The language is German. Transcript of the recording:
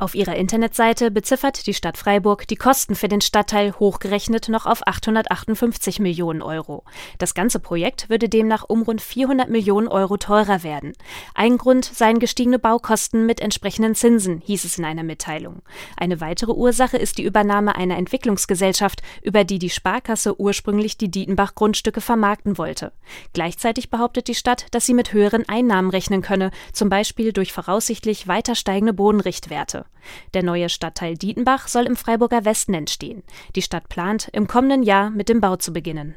Auf ihrer Internetseite beziffert die Stadt Freiburg die Kosten für den Stadtteil hochgerechnet noch auf 858 Millionen Euro. Das ganze Projekt würde demnach um rund 400 Millionen Euro teurer werden. Ein Grund seien gestiegene Baukosten mit entsprechenden Zinsen, hieß es in einer Mitteilung. Eine weitere Ursache ist die Übernahme einer Entwicklungsgesellschaft, über die Sparkasse ursprünglich die Dietenbach-Grundstücke vermarkten wollte. Gleichzeitig behauptet die Stadt, dass sie mit höheren Einnahmen rechnen könne, zum Beispiel durch voraussichtlich weiter steigende Bodenrichtwerte. Der neue Stadtteil Dietenbach soll im Freiburger Westen entstehen. Die Stadt plant, im kommenden Jahr mit dem Bau zu beginnen.